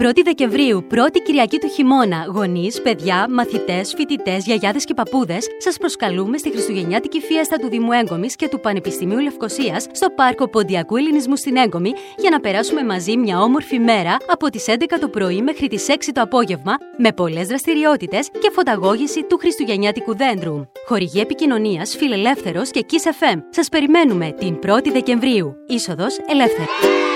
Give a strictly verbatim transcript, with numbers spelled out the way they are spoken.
πρώτη Δεκεμβρίου, πρώτη Κυριακή του χειμώνα, γονείς, παιδιά, μαθητές, φοιτητές, γιαγιάδες και παππούδες, σας προσκαλούμε στη Χριστουγεννιάτικη Φίεστα του Δήμου Έγκομης και του Πανεπιστημίου Λευκωσίας στο Πάρκο Ποντιακού Ελληνισμού στην Έγκομη για να περάσουμε μαζί μια όμορφη μέρα από τις έντεκα το πρωί μέχρι τις έξι το απόγευμα με πολλές δραστηριότητες και φωταγώγηση του Χριστουγεννιάτικου δέντρου. Χορηγή επικοινωνίας Φιλελεύθερος και Kiss εφ εμ. Σας περιμένουμε την πρώτη Δεκεμβρίου. Είσοδος ελεύθερη.